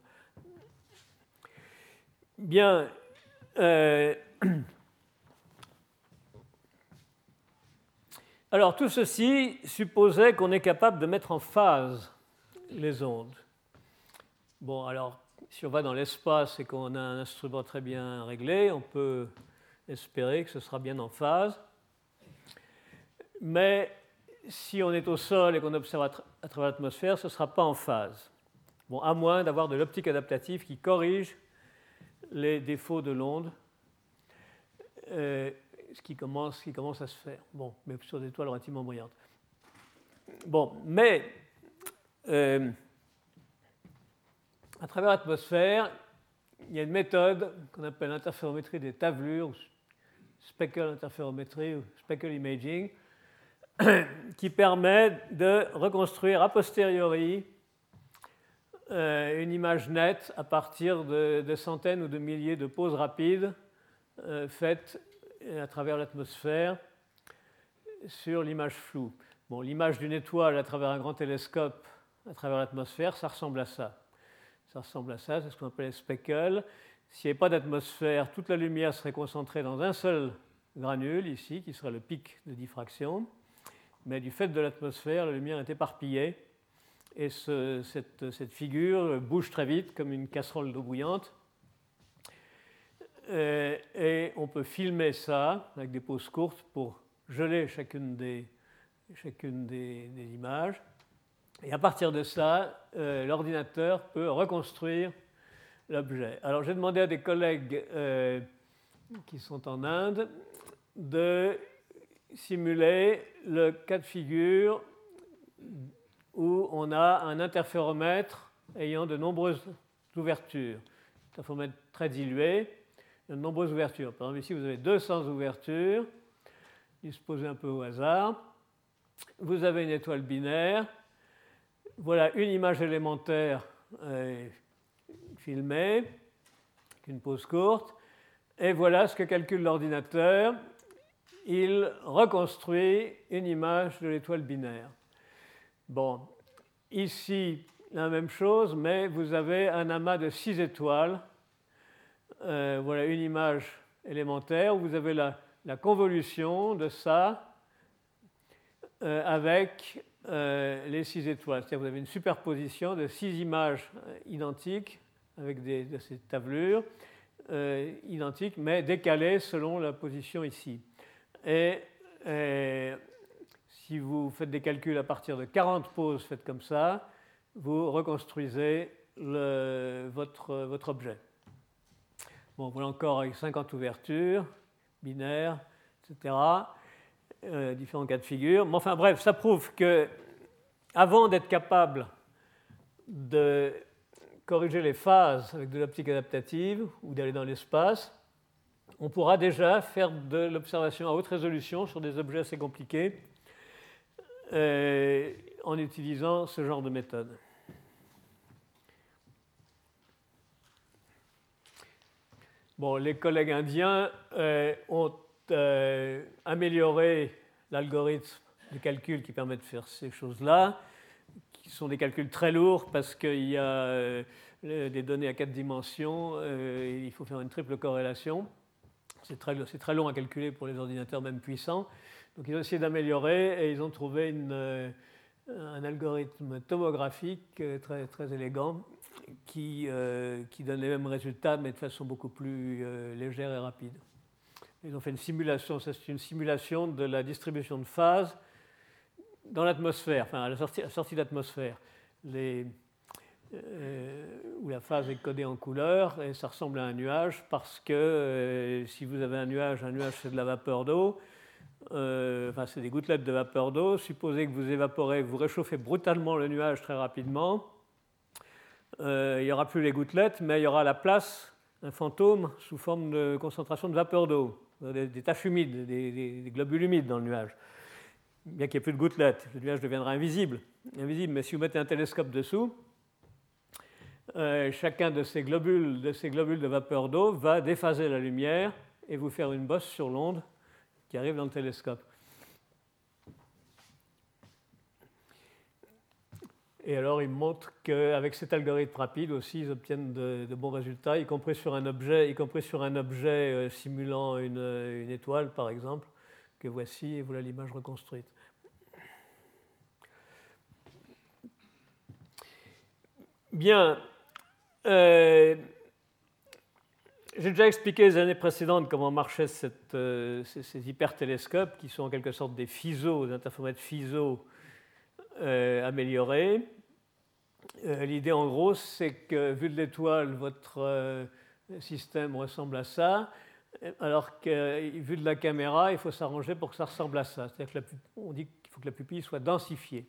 Bien. Alors tout ceci supposait qu'on est capable de mettre en phase les ondes. Bon, alors, si on va dans l'espace et qu'on a un instrument très bien réglé, on peut espérer que ce sera bien en phase. Mais si on est au sol et qu'on observe à travers l'atmosphère, ce ne sera pas en phase. Bon, à moins d'avoir de l'optique adaptative qui corrige les défauts de l'onde, ce qui commence à se faire. Bon, mais sur des étoiles relativement brillantes. Bon, mais à travers l'atmosphère, il y a une méthode qu'on appelle l'interférométrie des tavelures, speckle interférométrie ou speckle imaging, qui permet de reconstruire a posteriori une image nette à partir de centaines ou de milliers de pauses rapides faites à travers l'atmosphère sur l'image floue. Bon, l'image d'une étoile à travers un grand télescope à travers l'atmosphère, ça ressemble à ça. Ça ressemble à ça, c'est ce qu'on appelle les speckles. S'il n'y avait pas d'atmosphère, toute la lumière serait concentrée dans un seul granule, ici, qui serait le pic de diffraction. Mais du fait de l'atmosphère, la lumière est éparpillée. Et cette figure bouge très vite, comme une casserole d'eau bouillante. Et on peut filmer ça avec des pauses courtes pour geler chacune des images. Et à partir de ça, l'ordinateur peut reconstruire l'objet. Alors j'ai demandé à des collègues qui sont en Inde de simuler le cas de figure où on a un interféromètre ayant de nombreuses ouvertures. Un interféromètre très dilué, il y a de nombreuses ouvertures. Par exemple, ici, vous avez 200 ouvertures, disposées un peu au hasard. Vous avez une étoile binaire. Voilà une image élémentaire filmée, avec une pause courte. Et voilà ce que calcule l'ordinateur. Il reconstruit une image de l'étoile binaire. Bon, ici, la même chose, mais vous avez un amas de 6 étoiles. Voilà une image élémentaire où vous avez la convolution de ça avec les 6 étoiles. C'est-à-dire que vous avez une superposition de 6 images identiques avec de ces tavelures identiques, mais décalées selon la position ici. Et si vous faites des calculs à partir de 40 pauses faites comme ça, vous reconstruisez votre objet. Bon, voilà encore avec 50 ouvertures, binaires, etc. Différents cas de figure. Mais enfin bref, ça prouve que avant d'être capable de corriger les phases avec de l'optique adaptative ou d'aller dans l'espace, on pourra déjà faire de l'observation à haute résolution sur des objets assez compliqués en utilisant ce genre de méthode. Bon, les collègues indiens ont amélioré l'algorithme de calcul qui permet de faire ces choses-là, qui sont des calculs très lourds parce qu'il y a des données à 4 dimensions, il faut faire une triple corrélation. C'est très long à calculer pour les ordinateurs même puissants. Donc ils ont essayé d'améliorer et ils ont trouvé un algorithme tomographique très, très élégant qui donne les mêmes résultats mais de façon beaucoup plus légère et rapide. Ils ont fait une simulation, ça c'est une simulation de la distribution de phase dans l'atmosphère, enfin à la sortie de l'atmosphère, où la phase est codée en couleur et ça ressemble à un nuage parce que si vous avez un nuage c'est de la vapeur d'eau, enfin c'est des gouttelettes de vapeur d'eau, supposez que vous évaporez, vous réchauffez brutalement le nuage très rapidement, il n'y aura plus les gouttelettes, mais il y aura à la place un fantôme sous forme de concentration de vapeur d'eau, des taches humides, des globules humides dans le nuage. Bien qu'il n'y ait plus de gouttelettes, le nuage deviendra invisible, mais si vous mettez un télescope dessous, chacun de ces globules de vapeur d'eau va déphaser la lumière et vous faire une bosse sur l'onde qui arrive dans le télescope. Et alors, ils montrent qu'avec cet algorithme rapide aussi, ils obtiennent de bons résultats, y compris sur un objet simulant une étoile, par exemple, que voici, et voilà l'image reconstruite. Bien, j'ai déjà expliqué les années précédentes comment marchaient ces hypertélescopes qui sont en quelque sorte des FISO, des interféromètres FISO améliorés. L'idée en gros, c'est que vu de l'étoile, votre système ressemble à ça, alors que vu de la caméra, il faut s'arranger pour que ça ressemble à ça. C'est-à-dire qu'on dit qu'il faut que la pupille soit densifiée.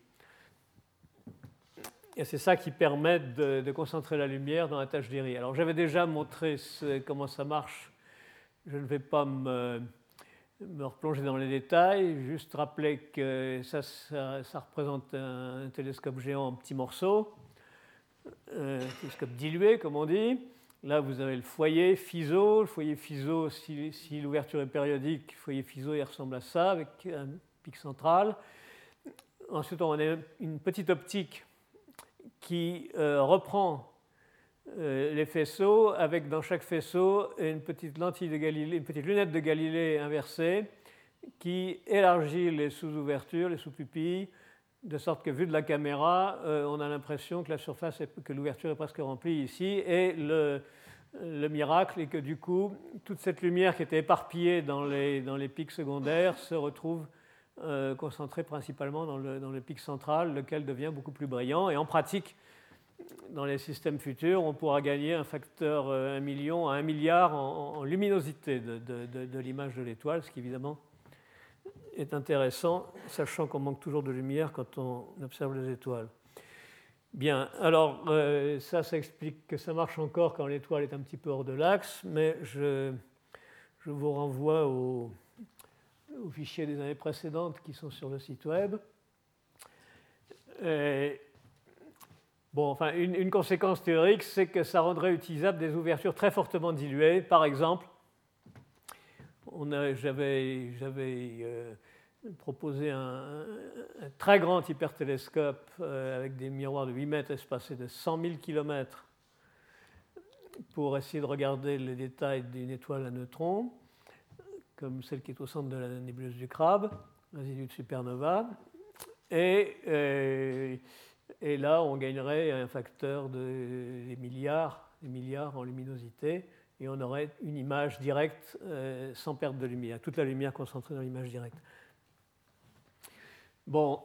Et c'est ça qui permet de concentrer la lumière dans la tache d'Erie. Alors j'avais déjà montré comment ça marche. Je ne vais pas me replonger dans les détails, juste rappeler que ça représente un télescope géant en petits morceaux, un télescope dilué, comme on dit. Là, vous avez le foyer FISO. Le foyer FISO, si l'ouverture est périodique, le foyer FISO il ressemble à ça, avec un pic central. Ensuite, on a une petite optique qui reprend les faisceaux, avec dans chaque faisceau une petite lentille de Galilée, une petite lunette de Galilée inversée, qui élargit les sous-ouvertures, les sous-pupilles, de sorte que, vu de la caméra, on a l'impression que la surface, que l'ouverture est presque remplie ici, et le miracle est que du coup, toute cette lumière qui était éparpillée dans les pics secondaires se retrouve concentrée principalement dans le pic central, lequel devient beaucoup plus brillant. Et en pratique, dans les systèmes futurs, on pourra gagner un facteur 1 million à 1 milliard en luminosité de l'image de l'étoile, ce qui évidemment est intéressant, sachant qu'on manque toujours de lumière quand on observe les étoiles. Bien, alors ça explique que ça marche encore quand l'étoile est un petit peu hors de l'axe, mais je vous renvoie aux fichiers des années précédentes qui sont sur le site web. Bon, enfin, une conséquence théorique, c'est que ça rendrait utilisables des ouvertures très fortement diluées. Par exemple, j'avais proposé un très grand hypertélescope avec des miroirs de 8 mètres espacés de 100 000 km pour essayer de regarder les détails d'une étoile à neutrons, comme celle qui est au centre de la nébuleuse du Crabe, résidu de supernova. Et là, on gagnerait un facteur des milliards en luminosité, et on aurait une image directe sans perte de lumière, toute la lumière concentrée dans l'image directe. Bon,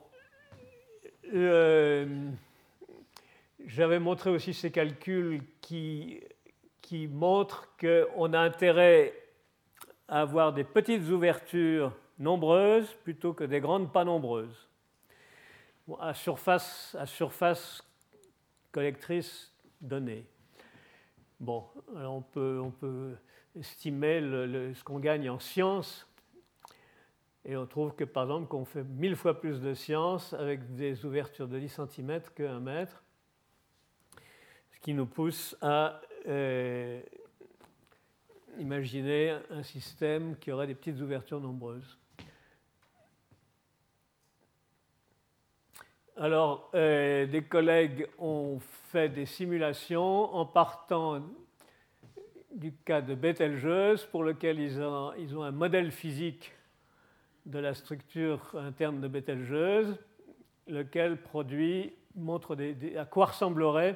j'avais montré aussi ces calculs qui montrent qu'on a intérêt à avoir des petites ouvertures nombreuses plutôt que des grandes pas nombreuses. Bon, à surface collectrice donnée. Bon, alors on peut estimer ce qu'on gagne en science. Et on trouve que, par exemple, qu'on fait 1000 fois plus de science avec des ouvertures de 10 cm que 1 mètre, ce qui nous pousse à imaginer un système qui aurait des petites ouvertures nombreuses. Alors, des collègues ont fait des simulations en partant du cas de Betelgeuse, pour lequel ils ont un modèle physique de la structure interne de Betelgeuse, lequel montre à quoi ressemblerait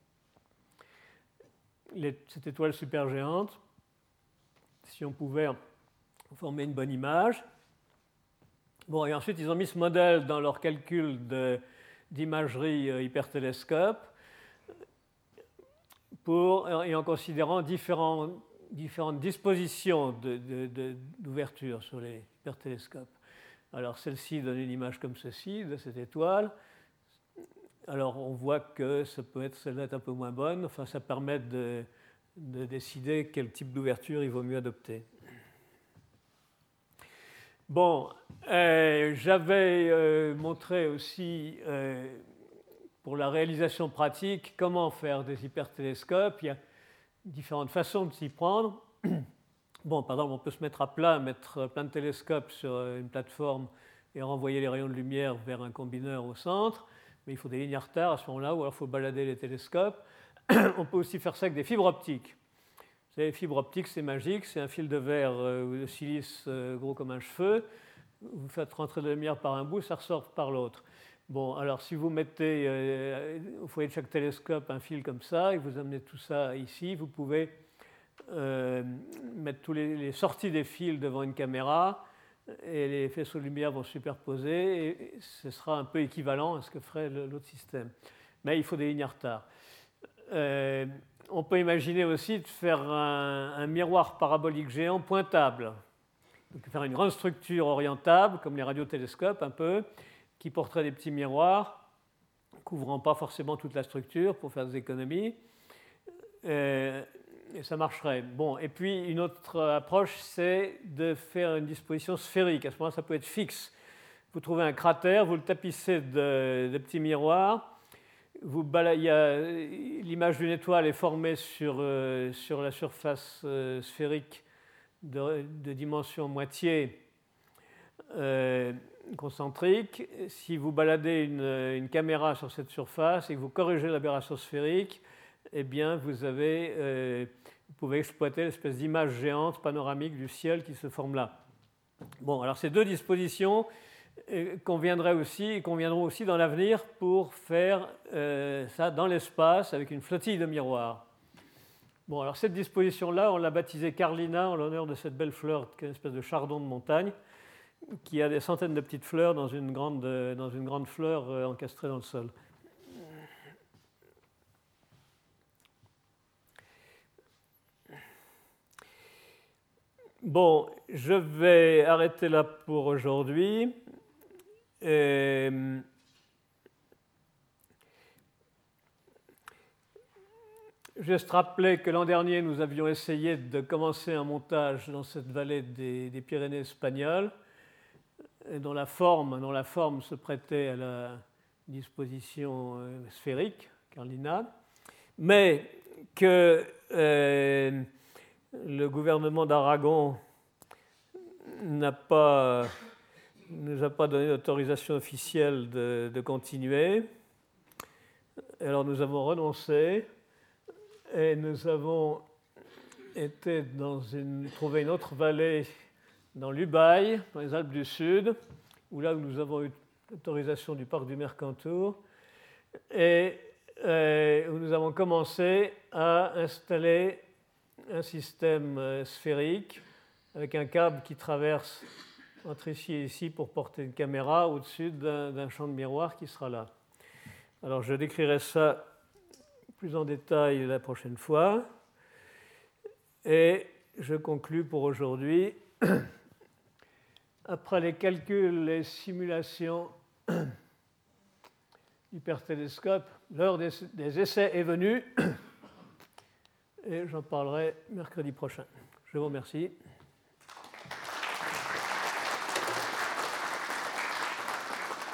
cette étoile supergéante si on pouvait former une bonne image. Bon, et ensuite, ils ont mis ce modèle dans leur calcul d'imagerie hypertélescope et en considérant différentes dispositions d'ouverture sur les hypertélescopes. Alors, celle-ci donne une image comme ceci de cette étoile. Alors, on voit que celle-là est un peu moins bonne. Enfin, ça permet de décider quel type d'ouverture il vaut mieux adopter. Bon, j'avais montré aussi, pour la réalisation pratique, comment faire des hypertélescopes. Il y a différentes façons de s'y prendre. Bon, par exemple, on peut se mettre à plat, mettre plein de télescopes sur une plateforme et renvoyer les rayons de lumière vers un combineur au centre. Mais il faut des lignes à retard à ce moment-là, ou alors il faut balader les télescopes. On peut aussi faire ça avec des fibres optiques. Vous savez, les fibres optiques, c'est magique. C'est un fil de verre ou de silice gros comme un cheveu. Vous faites rentrer de la lumière par un bout, ça ressort par l'autre. Bon, alors si vous mettez au foyer de chaque télescope un fil comme ça, et vous amenez tout ça ici, vous pouvez mettre toutes les sorties des fils devant une caméra, et les faisceaux de lumière vont se superposer, et ce sera un peu équivalent à ce que ferait l'autre système. Mais il faut des lignes à retard. On peut imaginer aussi de faire un miroir parabolique géant pointable. Donc faire une grande structure orientable, comme les radiotélescopes un peu, qui porterait des petits miroirs, couvrant pas forcément toute la structure pour faire des économies. Et ça marcherait. Bon, et puis une autre approche, c'est de faire une disposition sphérique. À ce moment-là, ça peut être fixe. Vous trouvez un cratère, vous le tapissez de petits miroirs. L'image d'une étoile est formée sur la surface sphérique de dimension moitié concentrique. Si vous baladez une caméra sur cette surface et que vous corrigez l'aberration sphérique, eh bien, vous pouvez exploiter l'espèce d'image géante panoramique du ciel qui se forme là. Bon, alors ces deux dispositions conviendront aussi dans l'avenir pour faire ça dans l'espace avec une flottille de miroirs. Bon, alors cette disposition-là, on l'a baptisée Carlina en l'honneur de cette belle fleur, qui est une espèce de chardon de montagne, qui a des centaines de petites fleurs dans une grande fleur encastrée dans le sol. Bon, je vais arrêter là pour aujourd'hui. Juste rappeler que l'an dernier, nous avions essayé de commencer un montage dans cette vallée des Pyrénées espagnoles, dont la forme se prêtait à la disposition sphérique, Carlina, mais que le gouvernement d'Aragon ne nous a pas donné d'autorisation officielle de continuer. Alors nous avons renoncé et nous avons été trouvé une autre vallée dans l'Ubaye, dans les Alpes du Sud, où nous avons eu l'autorisation du parc du Mercantour, et où nous avons commencé à installer un système sphérique avec un câble qui traverse entre ici et ici pour porter une caméra au-dessus d'un champ de miroir qui sera là. Alors je décrirai ça plus en détail la prochaine fois. Et je conclus pour aujourd'hui. Après les calculs, les simulations hypertélescope, l'heure des essais est venue. Et j'en parlerai mercredi prochain. Je vous remercie.